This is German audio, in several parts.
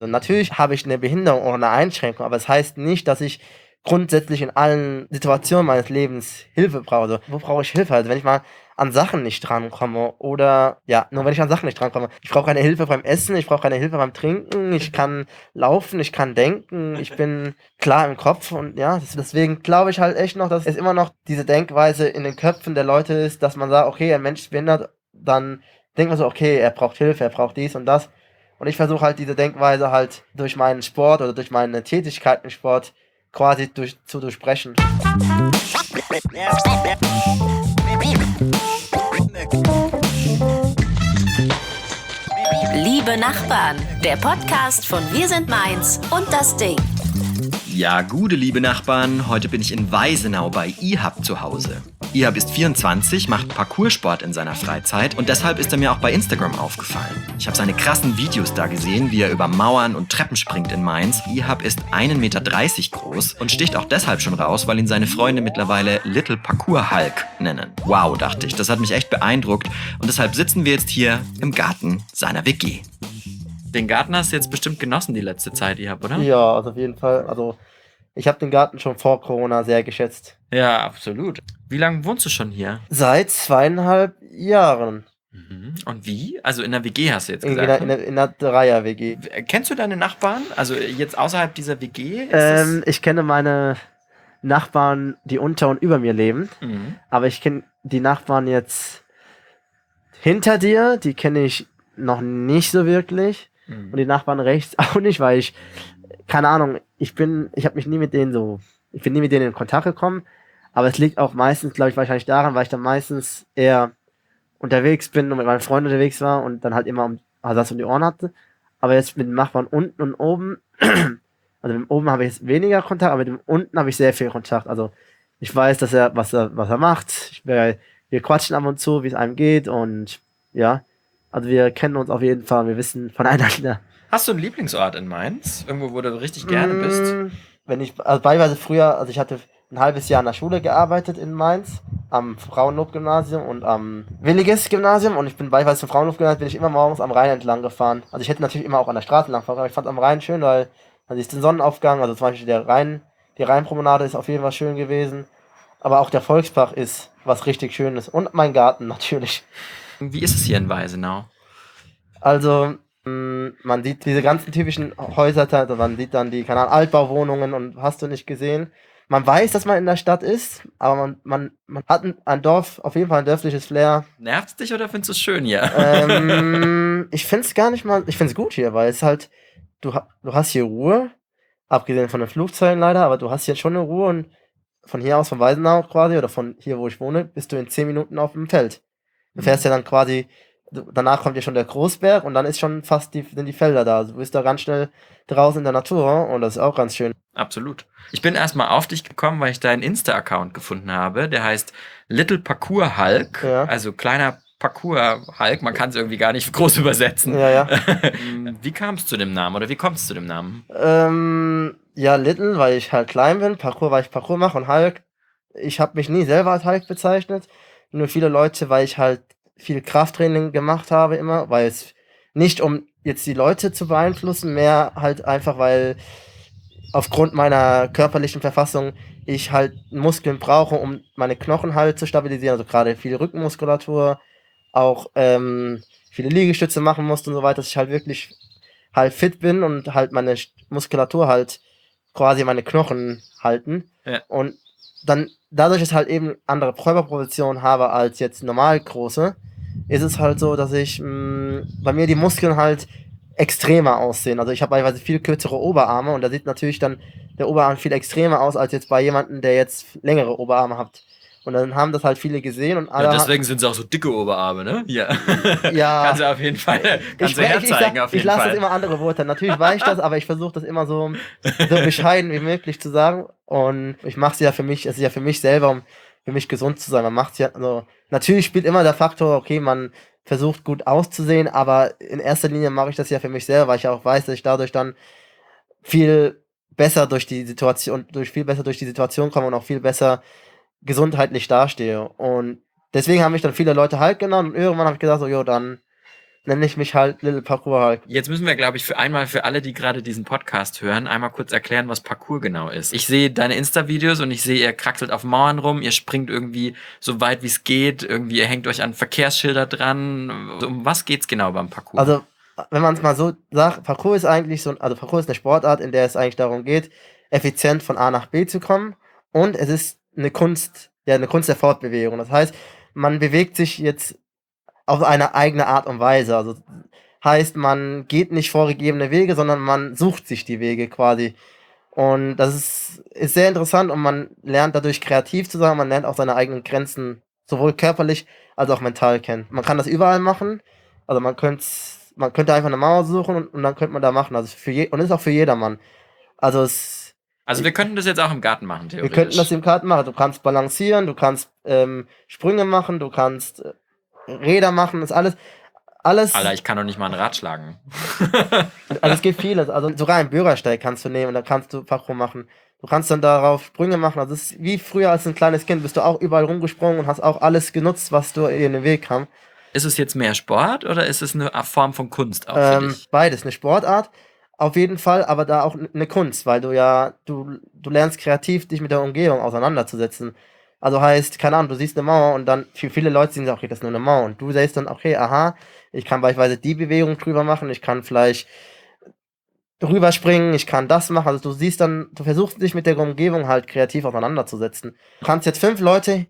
Natürlich habe ich eine Behinderung oder eine Einschränkung, aber es heißt nicht, dass ich grundsätzlich in allen Situationen meines Lebens Hilfe brauche. Also, wo brauche ich Hilfe? Also, wenn ich mal an Sachen nicht drankomme oder ja, nur wenn ich an Sachen nicht drankomme. Ich brauche keine Hilfe beim Essen, ich brauche keine Hilfe beim Trinken, ich kann laufen, ich kann denken, ich bin klar im Kopf und ja, deswegen glaube ich halt echt noch, dass es immer noch diese Denkweise in den Köpfen der Leute ist, dass man sagt: „Okay, ein Mensch ist behindert“, dann denkt man so: „Okay, er braucht Hilfe, er braucht dies und das.“ Und ich versuche halt diese Denkweise halt durch meinen Sport oder durch meine Tätigkeit im Sport quasi zu durchbrechen. Liebe Nachbarn, der Podcast von Wir sind Mainz und das Ding. Ja, gute liebe Nachbarn, heute bin ich in Weisenau bei Ihab zu Hause. Ihab ist 24, macht Parkoursport in seiner Freizeit und deshalb ist er mir auch bei Instagram aufgefallen. Ich habe seine krassen Videos da gesehen, wie er über Mauern und Treppen springt in Mainz. Ihab ist 1,30 Meter groß und sticht auch deshalb schon raus, weil ihn seine Freunde mittlerweile Little Parkour Hulk nennen. Wow, dachte ich, das hat mich echt beeindruckt und deshalb sitzen wir jetzt hier im Garten seiner WG. Den Garten hast du jetzt bestimmt genossen die letzte Zeit, Ihab, oder? Ja, also auf jeden Fall. Also ich habe den Garten schon vor Corona sehr geschätzt. Ja, absolut. Wie lange wohnst du schon hier? Seit 2,5 Jahren. Und wie? Also in der WG hast du jetzt In gesagt, ne? einer Dreier-WG. Kennst du deine Nachbarn? Also jetzt außerhalb dieser WG? Ist das Ich kenne meine Nachbarn, die unter und über mir leben. Aber ich kenne die Nachbarn jetzt hinter dir, die kenne ich noch nicht so wirklich. Und die Nachbarn rechts auch nicht, weil ich, keine Ahnung, ich bin nie mit denen in Kontakt gekommen. Aber es liegt auch meistens, glaube ich, wahrscheinlich daran, weil ich dann meistens eher unterwegs bin und mit meinen Freunden unterwegs war und dann halt immer das um die Ohren hatte. Aber jetzt mit dem Nachbarn unten und oben, also mit dem oben habe ich jetzt weniger Kontakt, aber mit dem unten habe ich sehr viel Kontakt. Also ich weiß, dass was er macht. Wir quatschen ab und zu, wie es einem geht und ja, also wir kennen uns auf jeden Fall, wir wissen voneinander. Hast du einen Lieblingsort in Mainz? Irgendwo, wo du richtig gerne bist? Also ich hatte ein halbes Jahr in der Schule gearbeitet in Mainz, am Frauenlob-Gymnasium und am Williges-Gymnasium und ich bin beiweise zum Frauenlob-Gymnasium, bin ich immer morgens am Rhein entlang gefahren. Also ich hätte natürlich immer auch an der Straße lang fahren, aber ich fand am Rhein schön, weil man sieht den Sonnenaufgang, also zum Beispiel die Rheinpromenade ist auf jeden Fall schön gewesen, aber auch der Volkspark ist was richtig Schönes und mein Garten natürlich. Wie ist es hier in Weisenau? Also, man sieht diese ganzen typischen Häuser, also man sieht dann die, keine Ahnung, Altbauwohnungen und hast du nicht gesehen. Man weiß, dass man in der Stadt ist, aber man hat ein Dorf, auf jeden Fall ein dörfliches Flair. Nervt's dich oder findest du es schön hier? Ich finde es gar nicht mal, ich finde es gut hier, weil es halt, du hast hier Ruhe, abgesehen von den Flugzeugen leider, aber du hast hier schon eine Ruhe und von hier aus, von Weisenau quasi, oder von hier, wo ich wohne, bist du in 10 Minuten auf dem Feld. Du fährst ja dann quasi, danach kommt ja schon der Großberg und dann ist schon fast sind die Felder da. Also du bist da ganz schnell draußen in der Natur und das ist auch ganz schön. Absolut. Ich bin erstmal auf dich gekommen, weil ich deinen Insta-Account gefunden habe. Der heißt Little Parkour Hulk, Ja. also kleiner Parkour Hulk. Man kann es irgendwie gar nicht groß übersetzen. Ja. Wie kam es zu dem Namen oder wie kommt es zu dem Namen? Ja, Little, weil ich halt klein bin, Parkour, weil ich Parkour mache und Hulk. Ich habe mich nie selber als Hulk bezeichnet. Nur viele Leute, weil ich halt viel Krafttraining gemacht habe immer, weil es nicht um jetzt die Leute zu beeinflussen, mehr halt einfach, weil aufgrund meiner körperlichen Verfassung ich halt Muskeln brauche, um meine Knochen halt zu stabilisieren, also gerade viel Rückenmuskulatur, auch viele Liegestütze machen musste und so weiter, dass ich halt wirklich halt fit bin und halt meine Muskulatur halt quasi meine Knochen halten. Ja. Und dann dadurch, dass ich halt eben andere Körperpositionen habe als jetzt normal große, ist es halt so, dass ich bei mir die Muskeln halt extremer aussehen. Also ich habe teilweise viel kürzere Oberarme und da sieht natürlich dann der Oberarm viel extremer aus als jetzt bei jemandem, der jetzt längere Oberarme hat. Und dann haben das halt viele gesehen und alle. Ja, deswegen sind es auch so dicke Oberarme, ne? Ja. Ja. Kannst du auf jeden Fall herzeigen, auf jeden Ich lasse Fall. das immer andere Worte. Natürlich weiß ich das, aber ich versuche das immer so bescheiden wie möglich zu sagen. Und ich mache es ja für mich, es ist ja für mich selber, um für mich gesund zu sein. Man macht es ja, also, natürlich spielt immer der Faktor, okay, man versucht gut auszusehen, aber in erster Linie mache ich das ja für mich selber, weil ich ja auch weiß, dass ich dadurch dann viel besser durch die Situation komme und auch viel besser gesundheitlich dastehe. Und deswegen haben mich dann viele Leute halt genannt und irgendwann habe ich gesagt, so, jo, dann nenne ich mich halt Little Parkour Hulk. Jetzt müssen wir, glaube ich, für alle, die gerade diesen Podcast hören, einmal kurz erklären, was Parkour genau ist. Ich sehe deine Insta-Videos und ich sehe, ihr kraxelt auf Mauern rum, ihr springt irgendwie so weit, wie es geht, irgendwie ihr hängt euch an Verkehrsschilder dran. Um was geht's genau beim Parkour? Also, wenn man es mal so sagt, Parkour ist eigentlich Parkour ist eine Sportart, in der es eigentlich darum geht, effizient von A nach B zu kommen, und es ist eine Kunst der Fortbewegung. Das heißt, man bewegt sich jetzt auf eine eigene Art und Weise. Also heißt, man geht nicht vorgegebene Wege, sondern man sucht sich die Wege quasi. Und das ist sehr interessant, und man lernt dadurch kreativ zu sein, man lernt auch seine eigenen Grenzen sowohl körperlich als auch mental kennen. Man kann das überall machen, also man könnte einfach eine Mauer suchen, und dann könnte man da machen. Also und ist auch für jedermann. Also wir könnten das jetzt auch im Garten machen, wir theoretisch. könnten das im Garten machen. Du kannst balancieren, du kannst Sprünge machen, du kannst Räder machen, das alles. Alter, ich kann doch nicht mal ein Rad schlagen. Also es gibt vieles. Also sogar einen Bürgersteig kannst du nehmen und da kannst du Parkour machen. Du kannst dann darauf Sprünge machen. Also es ist wie früher als ein kleines Kind, bist du auch überall rumgesprungen und hast auch alles genutzt, was du in den Weg kam. Ist es jetzt mehr Sport oder ist es eine Form von Kunst auch für dich? Beides, eine Sportart auf jeden Fall, aber da auch eine Kunst, weil du lernst kreativ, dich mit der Umgebung auseinanderzusetzen. Also heißt, keine Ahnung, du siehst eine Mauer und dann, für viele Leute sehen, okay, das ist nur eine Mauer, und du siehst dann, okay, aha, ich kann beispielsweise die Bewegung drüber machen, ich kann vielleicht rüberspringen, ich kann das machen. Also du versuchst dich mit der Umgebung halt kreativ auseinanderzusetzen. Du kannst jetzt 5 Leute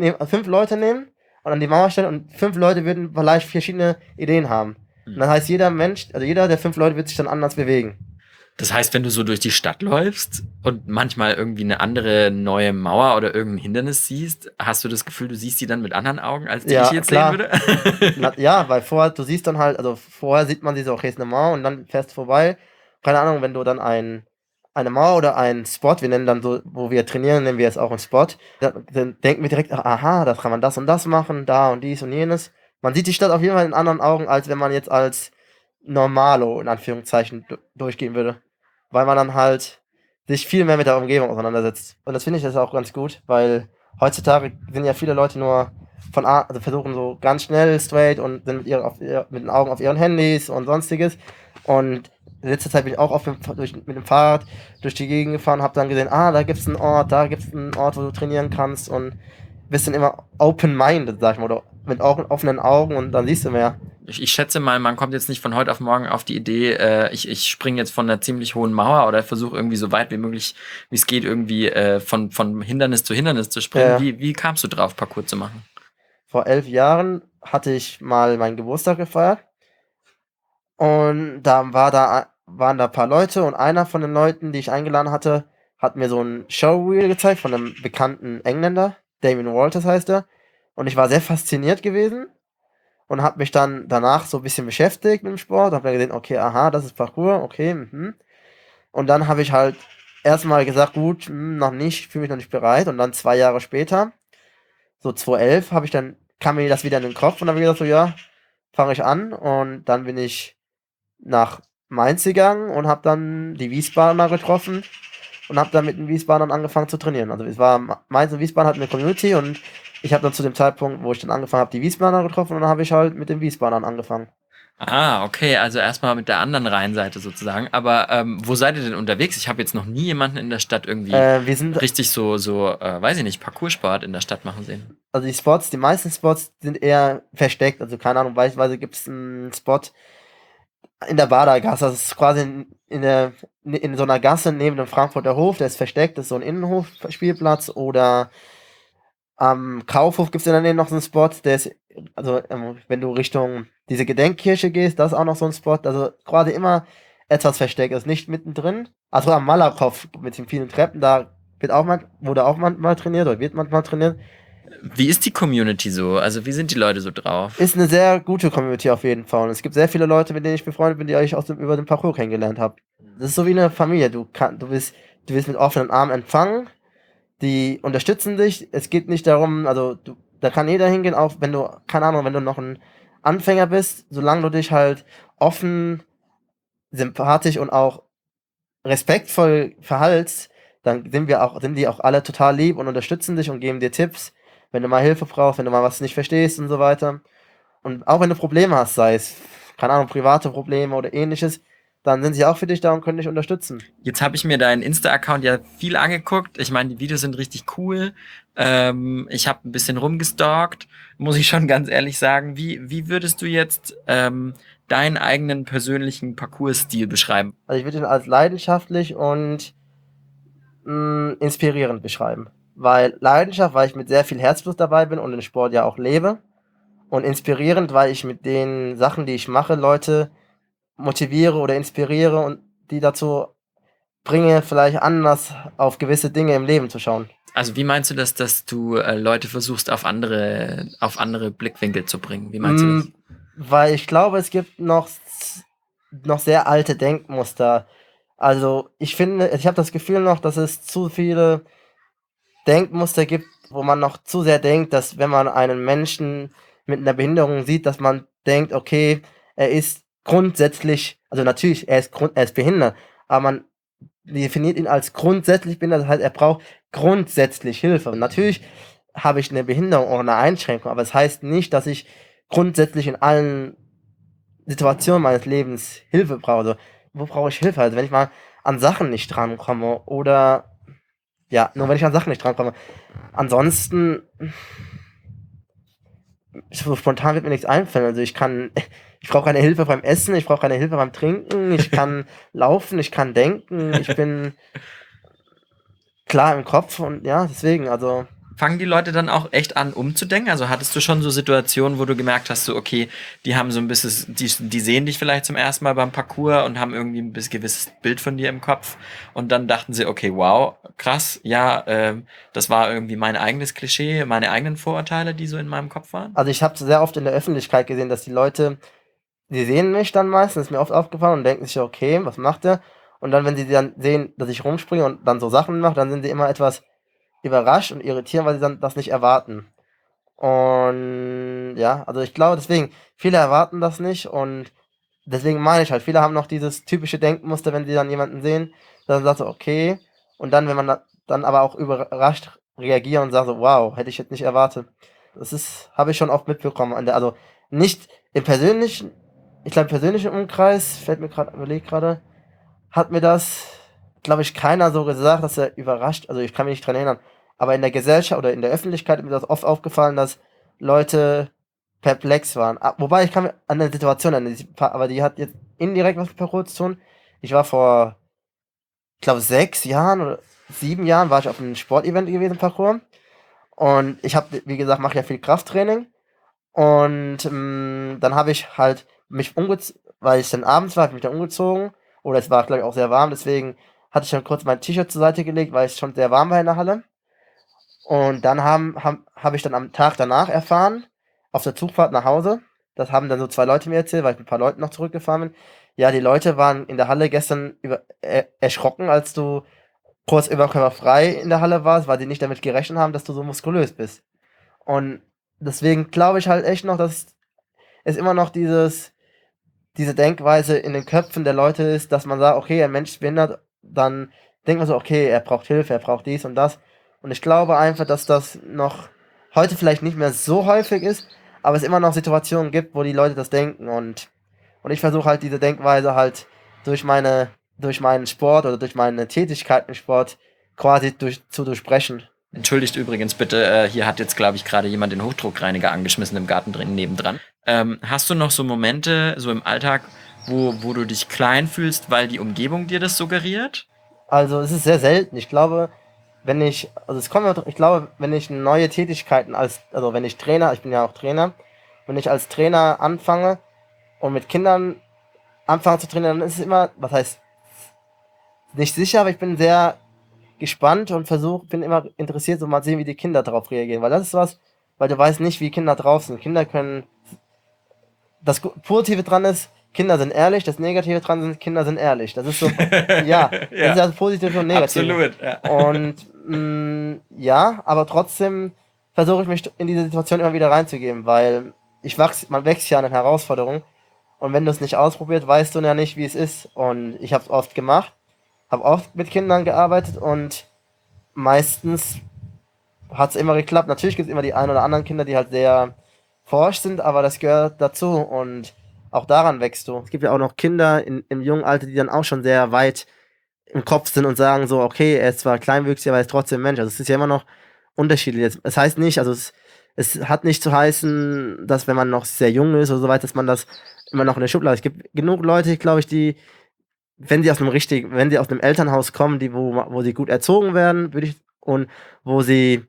nehmen und an die Mauer stellen, und 5 Leute würden vielleicht verschiedene Ideen haben. Und das heißt, jeder der 5 Leute wird sich dann anders bewegen. Das heißt, wenn du so durch die Stadt läufst und manchmal irgendwie eine andere neue Mauer oder irgendein Hindernis siehst, hast du das Gefühl, du siehst die dann mit anderen Augen, als die ich jetzt klar. sehen würde? Ja, weil du siehst dann halt, also vorher sieht man sie so, okay, ist eine Mauer, und dann fährst du vorbei. Keine Ahnung, wenn du dann eine Mauer oder einen Spot, wir nennen dann so, wo wir trainieren, nennen wir es auch einen Spot, dann denken wir direkt, aha, da kann man das und das machen, da und dies und jenes. Man sieht die Stadt auf jeden Fall in anderen Augen, als wenn man jetzt als Normalo, in Anführungszeichen, durchgehen würde. Weil man dann halt sich viel mehr mit der Umgebung auseinandersetzt. Und das finde ich auch ganz gut, weil heutzutage sind ja viele Leute nur versuchen so ganz schnell straight und sind mit den Augen auf ihren Handys und sonstiges. Und in letzter Zeit bin ich auch oft mit dem Fahrrad durch die Gegend gefahren, habe dann gesehen, da gibt's einen Ort, wo du trainieren kannst, und bist dann immer open-minded, sag ich mal, oder mit offenen Augen, und dann siehst du mehr. Ich schätze mal, man kommt jetzt nicht von heute auf morgen auf die Idee, ich springe jetzt von einer ziemlich hohen Mauer oder versuche irgendwie so weit wie möglich, wie es geht, irgendwie von Hindernis zu Hindernis zu springen. Ja. Wie kamst du drauf, Parkour zu machen? Vor 11 Jahren hatte ich mal meinen Geburtstag gefeiert, und da waren da ein paar Leute, und einer von den Leuten, die ich eingeladen hatte, hat mir so ein Showreel gezeigt von einem bekannten Engländer, Damien Walters heißt er, und ich war sehr fasziniert gewesen und habe mich dann danach so ein bisschen beschäftigt mit dem Sport, habe dann gesehen, okay, aha, das ist Parkour, okay, und dann habe ich halt erstmal gesagt, gut, noch nicht, fühle mich noch nicht bereit, und dann 2 Jahre später, so 2011, kam mir das wieder in den Kopf, und dann habe ich gesagt, so, ja, fange ich an, und dann bin ich nach Mainz gegangen und habe dann die Wiesbadener getroffen und habe dann mit den Wiesbadern angefangen zu trainieren. Also es war Mainz und Wiesbaden hatten eine Community, und ich habe dann zu dem Zeitpunkt, wo ich dann angefangen habe, die Wiesbadener getroffen, und dann habe ich halt mit den Wiesbadern angefangen. Ah, okay, also erstmal mit der anderen Rheinseite sozusagen. Aber wo seid ihr denn unterwegs? Ich habe jetzt noch nie jemanden in der Stadt irgendwie richtig so weiß ich nicht, Parkoursport in der Stadt machen sehen. Also die meisten Spots sind eher versteckt. Also keine Ahnung, beispielsweise gibt es einen Spot in der Badergasse, das ist quasi in so einer Gasse neben dem Frankfurter Hof, der ist versteckt, das ist so ein Innenhof-Spielplatz, oder am Kaufhof gibt es in der Nähe noch so einen Spot, der ist, also wenn du Richtung diese Gedenkkirche gehst, das ist auch noch so ein Spot, also quasi immer etwas versteckt, ist nicht mittendrin. Also am Malakow mit den vielen Treppen, da wurde auch manchmal trainiert, oder wird manchmal trainiert. Wie ist die Community so? Also wie sind die Leute so drauf? Ist eine sehr gute Community auf jeden Fall. Und es gibt sehr viele Leute, mit denen ich befreundet bin, die ich über den Parkour kennengelernt habe. Das ist so wie eine Familie. Du wirst mit offenen Armen empfangen. Die unterstützen dich. Es geht nicht darum, also da kann jeder hingehen, auch wenn du, keine Ahnung, wenn du noch ein Anfänger bist, solange du dich halt offen, sympathisch und auch respektvoll verhaltst, dann sind die auch alle total lieb und unterstützen dich und geben dir Tipps, wenn du mal Hilfe brauchst, wenn du mal was nicht verstehst und so weiter. Und auch wenn du Probleme hast, sei es keine Ahnung, private Probleme oder ähnliches, dann sind sie auch für dich da und können dich unterstützen. Jetzt habe ich mir deinen Insta-Account ja viel angeguckt. Ich meine, die Videos sind richtig cool. Ich habe ein bisschen rumgestalkt, muss ich schon ganz ehrlich sagen. Wie würdest du jetzt deinen eigenen persönlichen Parcours-Stil beschreiben? Also ich würde ihn als leidenschaftlich und inspirierend beschreiben. Weil Leidenschaft, weil ich mit sehr viel Herzblut dabei bin und den Sport ja auch lebe. Und inspirierend, weil ich mit den Sachen, die ich mache, Leute motiviere oder inspiriere und die dazu bringe, vielleicht anders auf gewisse Dinge im Leben zu schauen. Also wie meinst du das, dass du Leute versuchst, auf andere Blickwinkel zu bringen? Wie meinst du das? Weil ich glaube, es gibt noch sehr alte Denkmuster. Also ich finde, ich habe das Gefühl noch, dass es zu viele Denkmuster gibt, wo man noch zu sehr denkt, dass wenn man einen Menschen mit einer Behinderung sieht, dass man denkt, okay, er ist grundsätzlich, also natürlich, er ist behindert, aber man definiert ihn als grundsätzlich behindert, das heißt, er braucht grundsätzlich Hilfe. Und natürlich habe ich eine Behinderung oder eine Einschränkung, aber es heißt nicht, dass ich grundsätzlich in allen Situationen meines Lebens Hilfe brauche. Also, wo brauche ich Hilfe? Also wenn ich mal an Sachen nicht drankomme oder ja, nur wenn ich an Sachen nicht drankomme. Ansonsten, so spontan wird mir nichts einfallen. Also ich brauche keine Hilfe beim Essen, ich brauche keine Hilfe beim Trinken, ich kann laufen, ich kann denken, ich bin klar im Kopf und ja, deswegen, also. Fangen die Leute dann auch echt an umzudenken? Also hattest du schon so Situationen, wo du gemerkt hast, so okay, die haben so ein bisschen, die sehen dich vielleicht zum ersten Mal beim Parcours und haben irgendwie ein bisschen gewisses Bild von dir im Kopf und dann dachten sie, okay, wow, krass, ja, das war irgendwie mein eigenes Klischee, meine eigenen Vorurteile, die so in meinem Kopf waren? Also ich habe sehr oft in der Öffentlichkeit gesehen, dass die Leute, die sehen mich dann meistens, ist mir oft aufgefallen und denken sich, okay, was macht der? Und dann, wenn sie dann sehen, dass ich rumspringe und dann so Sachen mache, dann sind sie immer etwas überrascht und irritiert, weil sie dann das nicht erwarten. Und ja, also ich glaube deswegen, viele erwarten das nicht und deswegen meine ich halt, viele haben noch dieses typische Denkmuster, wenn sie dann jemanden sehen, dann sagt so, okay, und dann, wenn man dann aber auch überrascht reagiert und sagt so, wow, hätte ich jetzt nicht erwartet. Habe ich schon oft mitbekommen. Also nicht im persönlichen, ich glaube im persönlichen Umkreis, überlegt gerade, hat mir das, glaube ich, keiner so gesagt, dass er überrascht, also ich kann mich nicht dran erinnern, aber in der Gesellschaft oder in der Öffentlichkeit ist mir das oft aufgefallen, dass Leute perplex waren. Wobei ich kann mir an eine Situation erinnern, aber die hat jetzt indirekt was mit Parcours zu tun. Ich war vor, ich glaube, 6 Jahren oder 7 Jahren war ich auf einem Sportevent gewesen, Parcours. Und ich habe, wie gesagt, mache ja viel Krafttraining. Und dann habe ich halt mich umgezogen, weil ich dann abends war, habe ich mich dann umgezogen. Oder es war, glaube ich, auch sehr warm, deswegen hatte ich dann kurz mein T-Shirt zur Seite gelegt, weil es schon sehr warm war in der Halle. Und dann hab ich dann am Tag danach erfahren, auf der Zugfahrt nach Hause, das haben dann so 2 Leute mir erzählt, weil ich mit ein paar Leuten noch zurückgefahren bin. Ja, die Leute waren in der Halle gestern erschrocken, als du kurz überkörperfrei in der Halle warst, weil sie nicht damit gerechnet haben, dass du so muskulös bist. Und deswegen glaube ich halt echt noch, dass es immer noch diese Denkweise in den Köpfen der Leute ist, dass man sagt, okay, ein Mensch ist behindert, dann denkt man so, okay, er braucht Hilfe, er braucht dies und das. Und ich glaube einfach, dass das noch heute vielleicht nicht mehr so häufig ist, aber es immer noch Situationen gibt, wo die Leute das denken. Und ich versuche halt diese Denkweise halt durch meinen Sport oder durch meine Tätigkeit im Sport quasi zu durchbrechen. Entschuldigt übrigens bitte, hier hat jetzt, glaube ich, gerade jemand den Hochdruckreiniger angeschmissen im Garten drin nebendran. Hast du noch so Momente, so im Alltag, wo du dich klein fühlst, weil die Umgebung dir das suggeriert? Also es ist sehr selten. Ich glaube, wenn ich neue Tätigkeiten wenn ich Trainer, ich bin ja auch Trainer, wenn ich als Trainer anfange und mit Kindern anfange zu trainieren, dann ist es immer, was heißt, nicht sicher, aber ich bin sehr gespannt und bin immer interessiert, so mal sehen, wie die Kinder darauf reagieren, weil das ist was, weil du weißt nicht, wie Kinder drauf sind. Das Positive dran ist, Kinder sind ehrlich, das Negative dran sind, Kinder sind ehrlich. Das ist so, ja, das ist ja positiv und negativ. Absolut, ja. Und ja, aber trotzdem versuche ich mich in diese Situation immer wieder reinzugeben, weil man wächst ja an den Herausforderungen und wenn du es nicht ausprobiert, weißt du ja nicht, wie es ist. Und ich habe es oft gemacht, habe oft mit Kindern gearbeitet und meistens hat es immer geklappt. Natürlich gibt es immer die ein oder anderen Kinder, die halt sehr forsch sind, aber das gehört dazu und auch daran wächst du. Es gibt ja auch noch Kinder im jungen Alter, die dann auch schon sehr weit im Kopf sind und sagen so, okay, er ist zwar kleinwüchsig, aber er ist trotzdem Mensch. Also es ist ja immer noch unterschiedlich. Es heißt nicht, also es hat nicht zu heißen, dass wenn man noch sehr jung ist oder so weiter, dass man das immer noch in der Schublade. Es gibt genug Leute, glaube ich, die, wenn sie wenn sie aus einem Elternhaus kommen, wo sie gut erzogen werden, und wo sie,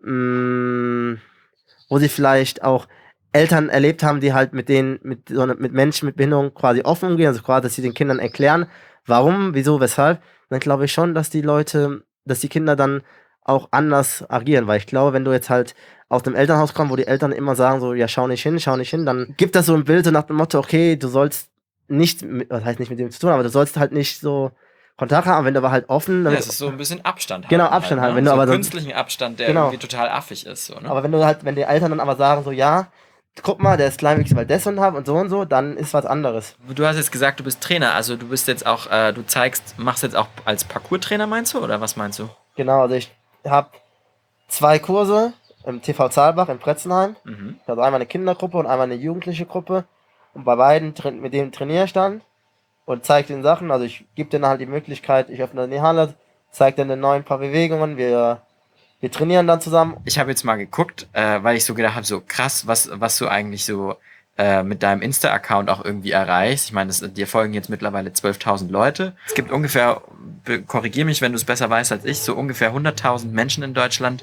mh, wo sie vielleicht auch Eltern erlebt haben, die halt mit Menschen mit Behinderung quasi offen umgehen, also quasi, dass sie den Kindern erklären, warum, wieso, weshalb, dann glaube ich schon, dass die Kinder dann auch anders agieren, weil ich glaube, wenn du jetzt halt aus dem Elternhaus kommst, wo die Eltern immer sagen so, ja, schau nicht hin, dann gibt das so ein Bild so nach dem Motto, okay, du sollst was heißt nicht mit dem zu tun, aber du sollst halt nicht so Kontakt haben, wenn du aber halt offen... Ja, es ist so ein bisschen Abstand haben. Genau, Abstand halt, haben. Ne? Wenn du so aber künstlichen Abstand, der irgendwie total affig ist. So, ne? Aber wenn die Eltern dann aber sagen so, ja, guck mal, der ist kleinwüchsig, weil das und so, dann ist was anderes. Du hast jetzt gesagt, du bist Trainer, also du bist jetzt auch, machst jetzt auch als Parcours-Trainer, meinst du, oder was meinst du? Genau, also ich habe 2 Kurse im TV Saalbach in Pretzenheim. Also einmal eine Kindergruppe und einmal eine jugendliche Gruppe. Und bei beiden, mit dem trainiere ich dann und zeige den Sachen. Also ich gebe denen halt die Möglichkeit, ich öffne die Halle, zeige denen ein paar Bewegungen, wir trainieren dann zusammen. Ich habe jetzt mal geguckt, weil ich so gedacht habe, so krass, was du eigentlich so mit deinem Insta-Account auch irgendwie erreichst. Ich meine, dir folgen jetzt mittlerweile 12.000 Leute. Es gibt ungefähr, korrigier mich, wenn du es besser weißt als ich, so ungefähr 100.000 Menschen in Deutschland,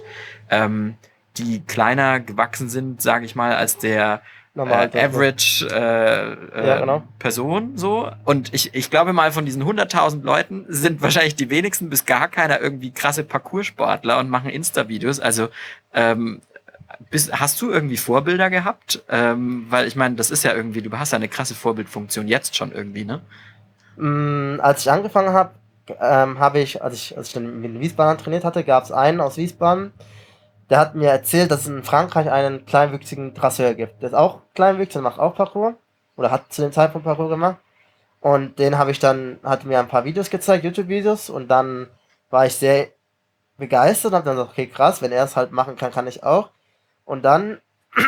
die kleiner gewachsen sind, sage ich mal, als der Average genau. Person so. Und ich glaube mal, von diesen 100.000 Leuten sind wahrscheinlich die wenigsten bis gar keiner irgendwie krasse Parcoursportler und machen Insta-Videos. Also hast du irgendwie Vorbilder gehabt? Weil ich meine, das ist ja irgendwie, du hast ja eine krasse Vorbildfunktion jetzt schon irgendwie, ne? Als ich angefangen habe, als ich dann mit Wiesbaden trainiert hatte, gab es einen aus Wiesbaden, der hat mir erzählt, dass es in Frankreich einen kleinwüchsigen Trasseur gibt. Der ist auch kleinwüchsig, macht auch Parcours. Oder hat zu dem Zeitpunkt Parcours gemacht. Und den hat mir ein paar Videos gezeigt, YouTube-Videos. Und dann war ich sehr begeistert und hab dann gesagt, okay, krass, wenn er es halt machen kann, kann ich auch. Und dann,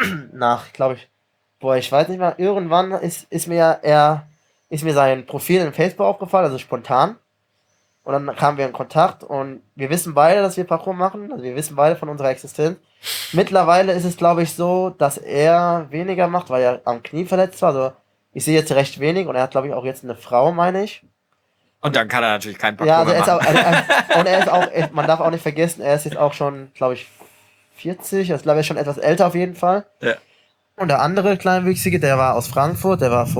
ich weiß nicht mehr, irgendwann ist mir sein Profil in Facebook aufgefallen, also spontan. Und dann kamen wir in Kontakt und wir wissen beide, dass wir Parcours machen. Also wir wissen beide von unserer Existenz. Mittlerweile ist es, glaube ich, so, dass er weniger macht, weil er am Knie verletzt war. Also ich sehe jetzt recht wenig und er hat, glaube ich, auch jetzt eine Frau, meine ich. Und dann kann er natürlich keinen Parcours mehr machen. Und er ist auch, man darf auch nicht vergessen, er ist jetzt auch schon, glaube ich, 40. Also, glaube ich, schon etwas älter auf jeden Fall. Ja. Und der andere Kleinwüchsige, der war aus Frankfurt, der war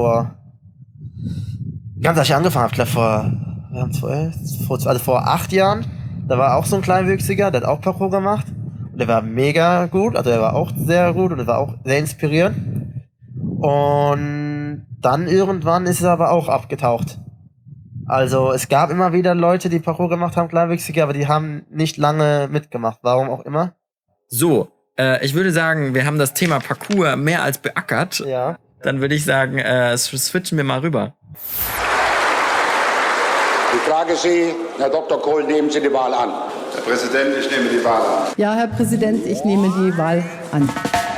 ganz als ich angefangen habe, ich glaube vor 8 Jahren, da war auch so ein Kleinwüchsiger, der hat auch Parcours gemacht. Und der war mega gut, also der war auch sehr gut und der war auch sehr inspirierend. Und dann irgendwann ist es aber auch abgetaucht. Also es gab immer wieder Leute, die Parcours gemacht haben, Kleinwüchsige, aber die haben nicht lange mitgemacht, warum auch immer. So, ich würde sagen, wir haben das Thema Parcours mehr als beackert. Ja. Dann würde ich sagen, switchen wir mal rüber. Ich frage Sie, Herr Dr. Kohl, nehmen Sie die Wahl an. Herr Präsident, ich nehme die Wahl an. Ja, Herr Präsident, ich nehme die Wahl an.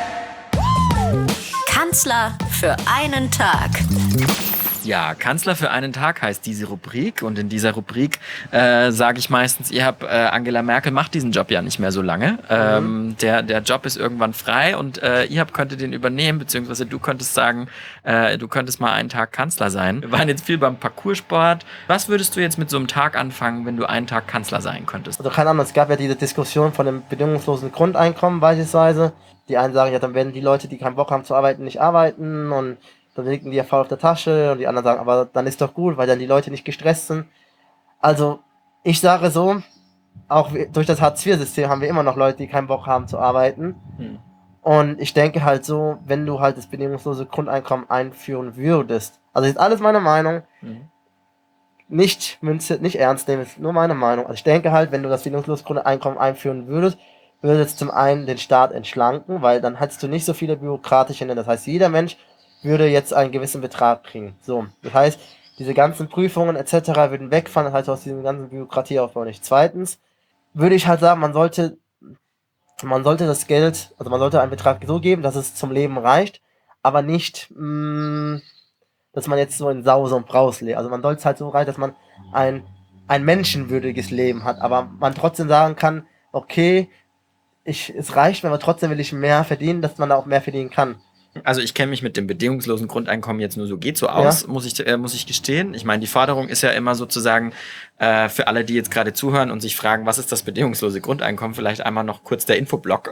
Kanzler für einen Tag. Ja, Kanzler für einen Tag heißt diese Rubrik und in dieser Rubrik sage ich meistens, Angela Merkel macht diesen Job ja nicht mehr so lange. Der Job ist irgendwann frei und ihr könntet den übernehmen, beziehungsweise du könntest sagen, du könntest mal einen Tag Kanzler sein. Wir waren jetzt viel beim Parcoursport. Was würdest du jetzt mit so einem Tag anfangen, wenn du einen Tag Kanzler sein könntest? Also keine Ahnung, es gab ja diese Diskussion von dem bedingungslosen Grundeinkommen beispielsweise. Die einen sagen, ja, dann werden die Leute, die keinen Bock haben zu arbeiten, nicht arbeiten und dann liegen die ja faul auf der Tasche und die anderen sagen, aber dann ist doch gut, weil dann die Leute nicht gestresst sind. Also, ich sage so, auch durch das Hartz-IV-System haben wir immer noch Leute, die keinen Bock haben zu arbeiten. Und ich denke halt so, wenn du halt das bedingungslose Grundeinkommen einführen würdest, also ist alles meine Meinung, nicht ernst nehmen, ist nur meine Meinung. Also ich denke halt, wenn du das bedingungslose Grundeinkommen einführen würdest, würde es zum einen den Staat entschlanken, weil dann hättest du nicht so viele bürokratische, das heißt, jeder Mensch würde jetzt einen gewissen Betrag kriegen. So, das heißt, diese ganzen Prüfungen etc. würden wegfallen, das heißt, aus diesem ganzen Bürokratieaufbau nicht. Zweitens würde ich halt sagen, man sollte das Geld, also man sollte einen Betrag so geben, dass es zum Leben reicht, aber nicht dass man jetzt so in Sause und Braus lebt. Also man soll es halt so rein, dass man ein menschenwürdiges Leben hat, aber man trotzdem sagen kann, okay, es reicht mir, aber trotzdem will ich mehr verdienen, dass man da auch mehr verdienen kann. Also ich kenne mich mit dem bedingungslosen Grundeinkommen jetzt nur so geht so aus, muss ich gestehen. Ich meine, die Forderung ist ja immer sozusagen für alle, die jetzt gerade zuhören und sich fragen, was ist das bedingungslose Grundeinkommen, vielleicht einmal noch kurz der Infoblock.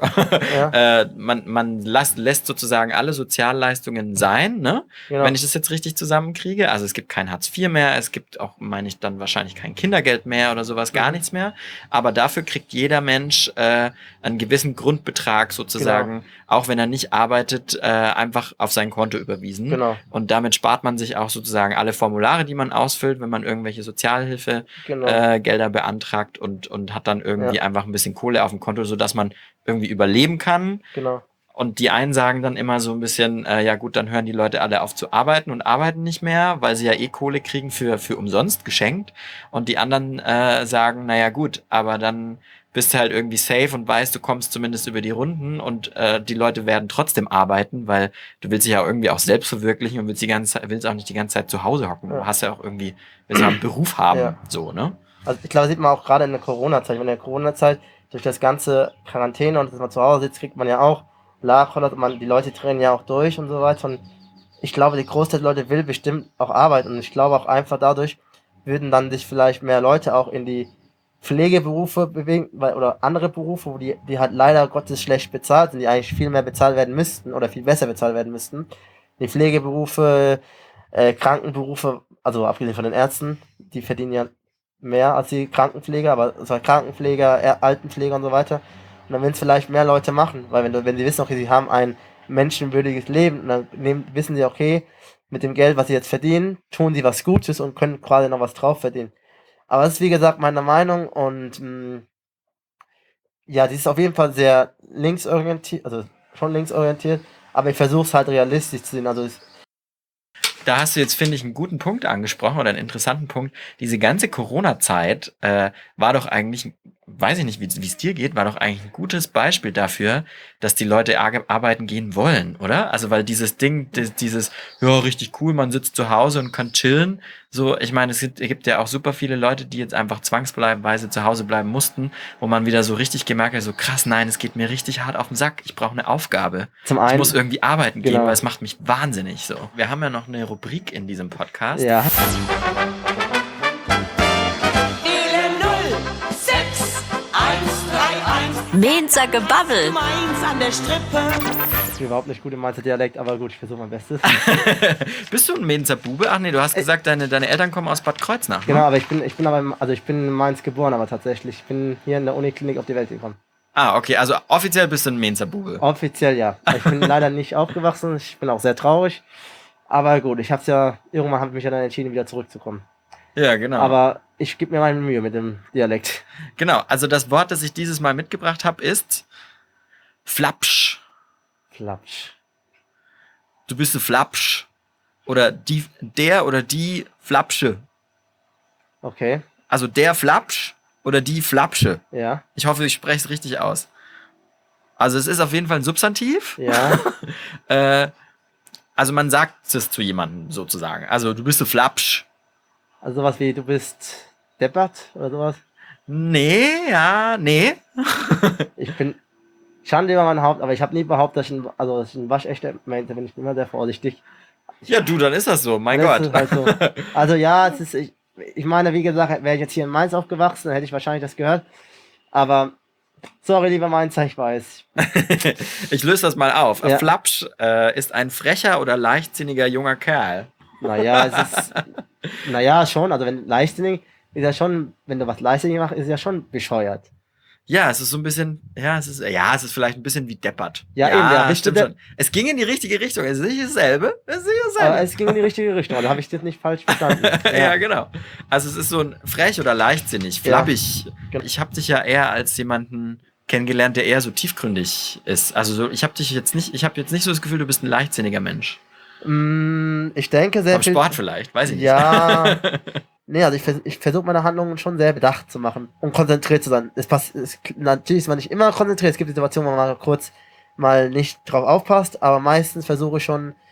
Man lässt sozusagen alle Sozialleistungen sein, ne? Genau. Wenn ich das jetzt richtig zusammenkriege. Also es gibt kein Hartz IV mehr, es gibt auch, meine ich, dann wahrscheinlich kein Kindergeld mehr oder sowas, gar nichts mehr. Aber dafür kriegt jeder Mensch einen gewissen Grundbetrag sozusagen, auch wenn er nicht arbeitet, einfach auf sein Konto überwiesen. Genau. Und damit spart man sich auch sozusagen alle Formulare, die man ausfüllt, wenn man irgendwelche Sozialhilfe Gelder beantragt und hat dann irgendwie einfach ein bisschen Kohle auf dem Konto, sodass man irgendwie überleben kann. Genau. Und die einen sagen dann immer so ein bisschen, ja gut, dann hören die Leute alle auf zu arbeiten und arbeiten nicht mehr, weil sie ja Kohle kriegen für umsonst geschenkt. Und die anderen sagen, naja gut, aber dann bist du halt irgendwie safe und weißt, du kommst zumindest über die Runden und die Leute werden trotzdem arbeiten, weil du willst dich ja irgendwie auch selbst verwirklichen und willst auch nicht die ganze Zeit zu Hause hocken. Du hast ja auch irgendwie, willst ja einen Beruf haben, so, ne? Also ich glaube, sieht man auch gerade in der Corona-Zeit. In der Corona-Zeit, durch das ganze Quarantäne und dass man zu Hause sitzt, kriegt man ja auch die Leute drehen ja auch durch und so weiter. Und ich glaube, die Großteil der Leute will bestimmt auch arbeiten. Und ich glaube auch einfach dadurch würden dann sich vielleicht mehr Leute auch in die Pflegeberufe bewegen, oder andere Berufe, wo die halt leider Gottes schlecht bezahlt sind, die eigentlich viel mehr bezahlt werden müssten oder viel besser bezahlt werden müssten. Die Pflegeberufe, Krankenberufe, also abgesehen von den Ärzten, die verdienen ja mehr als die Krankenpfleger, aber also Krankenpfleger, Altenpfleger und so weiter. Und dann werden es vielleicht mehr Leute machen, weil wenn sie wissen, okay, sie haben ein menschenwürdiges Leben, dann wissen sie, okay, mit dem Geld, was sie jetzt verdienen, tun sie was Gutes und können quasi noch was drauf verdienen. Aber das ist, wie gesagt, meine Meinung und ja, die ist auf jeden Fall sehr linksorientiert, also schon linksorientiert, aber ich versuche es halt realistisch zu sehen. Also da hast du jetzt, finde ich, einen guten Punkt angesprochen oder einen interessanten Punkt. Diese ganze Corona-Zeit war doch eigentlich, weiß ich nicht, wie es dir geht, war doch eigentlich ein gutes Beispiel dafür, dass die Leute arbeiten gehen wollen, oder? Also weil dieses Ding, ja, richtig cool, man sitzt zu Hause und kann chillen. So, ich meine, es gibt ja auch super viele Leute, die jetzt einfach zwangsweise zu Hause bleiben mussten, wo man wieder so richtig gemerkt hat, so krass, nein, es geht mir richtig hart auf den Sack. Ich brauche eine Aufgabe. Zum einen, ich muss irgendwie arbeiten gehen, weil es macht mich wahnsinnig so. Wir haben ja noch eine Rubrik in diesem Podcast. Ja. Mainzer Gebabbel. Mainz an der Strippe. Ich bin überhaupt nicht gut im Mainzer Dialekt, aber gut, ich versuche mein Bestes. Bist du ein Mainzer Bube? Ach nee, du hast gesagt, deine Eltern kommen aus Bad Kreuznach. Genau, aber ich bin in Mainz geboren, aber tatsächlich, ich bin hier in der Uniklinik auf die Welt gekommen. Ah, okay, also offiziell bist du ein Mainzer Bube. Offiziell, ja. Ich bin leider nicht aufgewachsen, ich bin auch sehr traurig. Aber gut, irgendwann habe ich mich ja dann entschieden, wieder zurückzukommen. Ja, genau. Aber ich gebe mir meine Mühe mit dem Dialekt. Genau, also das Wort, das ich dieses Mal mitgebracht habe, ist Flapsch. Flapsch. Du bist ein Flapsch. Oder der oder die Flapsche. Okay. Also der Flapsch oder die Flapsche. Ja. Ich hoffe, ich spreche es richtig aus. Also es ist auf jeden Fall ein Substantiv. Ja. Also man sagt es zu jemandem sozusagen. Also du bist ein Flapsch. Also sowas wie, du bist deppert oder sowas? Nee. Ich bin Schande über mein Haupt, aber ich habe nie behauptet, dass ich ein waschechter Mensch bin. Ich bin immer sehr vorsichtig. Ja, du, dann ist das so, mein Gott. Halt so. Also ja, ich meine, wie gesagt, wäre ich jetzt hier in Mainz aufgewachsen, dann hätte ich wahrscheinlich das gehört. Aber sorry, lieber Mainzer, ich weiß. Ich löse das mal auf. Ja. Flapsch ist ein frecher oder leichtsinniger junger Kerl. Naja, schon. Also wenn leichtsinnig ist ja schon, wenn du was leichtsinnig machst, ist es ja schon bescheuert. Ja, es ist so ein bisschen, es ist vielleicht ein bisschen wie deppert. Ja, eben, stimmt schon. Es ging in die richtige Richtung. Es ist nicht dasselbe. Aber es ging in die richtige Richtung. Also habe ich das nicht falsch verstanden. Ja, genau. Also es ist so ein frech oder leichtsinnig, flappig. Ja. Ich habe dich ja eher als jemanden kennengelernt, der eher so tiefgründig ist. Also so, ich habe jetzt nicht so das Gefühl, du bist ein leichtsinniger Mensch. Ich denke sehr viel. Sport vielleicht, weiß ich nicht. Ja. Nee, also ich versuche meine Handlungen schon sehr bedacht zu machen und konzentriert zu sein. Natürlich ist man nicht immer konzentriert. Es gibt Situationen, wo man mal kurz nicht drauf aufpasst, aber meistens versuche ich schon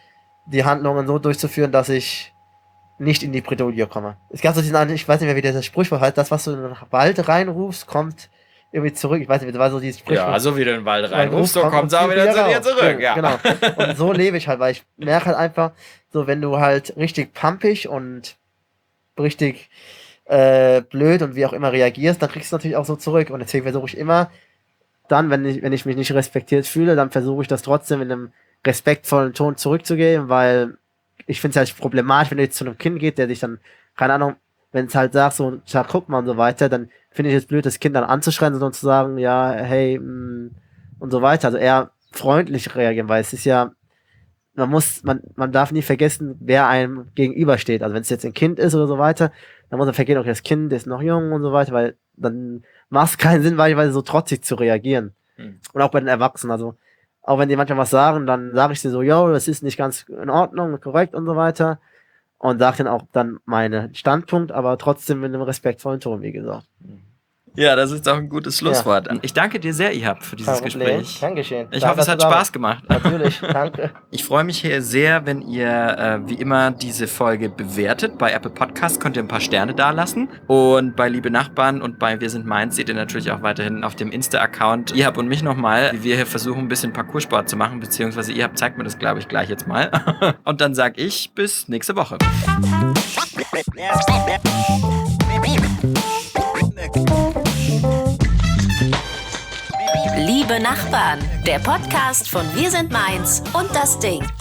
die Handlungen so durchzuführen, dass ich nicht in die Bredouille komme. Es gab so diesen einen, ich weiß nicht mehr, wie der Sprichwort heißt, das, was du in den Wald reinrufst, kommt irgendwie zurück. Ich weiß nicht, das war so dieses Sprichwort. Ja, so wie du in den Wald reinrufst, so kommt es auch wieder zu dir zurück. Ja. Genau. Und so lebe ich halt, weil ich merke halt einfach, so wenn du halt richtig pumpig und richtig blöd und wie auch immer reagierst, dann kriegst du natürlich auch so zurück. Und deswegen versuche ich immer, dann, wenn ich mich nicht respektiert fühle, dann versuche ich das trotzdem in einem respektvollen Ton zurückzugeben, weil ich finde es halt problematisch, wenn du jetzt zu einem Kind geht, der dich dann, keine Ahnung, wenn es halt sagt, so, guck mal und so weiter, dann finde ich es blöd, das Kind dann anzuschreien, sondern zu sagen, ja, hey, und so weiter. Also eher freundlich reagieren, weil es ist ja, man darf nie vergessen, wer einem gegenübersteht. Also wenn es jetzt ein Kind ist oder so weiter, dann muss man vergessen, okay, das Kind ist noch jung und so weiter, weil dann macht es keinen Sinn, weil so trotzig zu reagieren. Und auch bei den Erwachsenen, also auch wenn die manchmal was sagen, dann sage ich dir so, yo, das ist nicht ganz in Ordnung, korrekt und so weiter. Und sage dann auch dann meinen Standpunkt, aber trotzdem mit einem respektvollen Ton, wie gesagt. Ja, das ist auch ein gutes Schlusswort. Ja. Ich danke dir sehr, Ihab, für dieses Gespräch. Gern geschehen. Ich hoffe, es hat Spaß gemacht. Natürlich, danke. Ich freue mich hier sehr, wenn ihr wie immer diese Folge bewertet. Bei Apple Podcasts könnt ihr ein paar Sterne dalassen. Und bei Liebe Nachbarn und bei Wir sind Mainz seht ihr natürlich auch weiterhin auf dem Insta-Account Ihab und mich nochmal, wie wir hier versuchen, ein bisschen Parcoursport zu machen, beziehungsweise Ihab zeigt mir das, glaube ich, gleich jetzt mal. Und dann sage ich bis nächste Woche. Liebe Nachbarn, der Podcast von Wir sind Mainz und das Ding.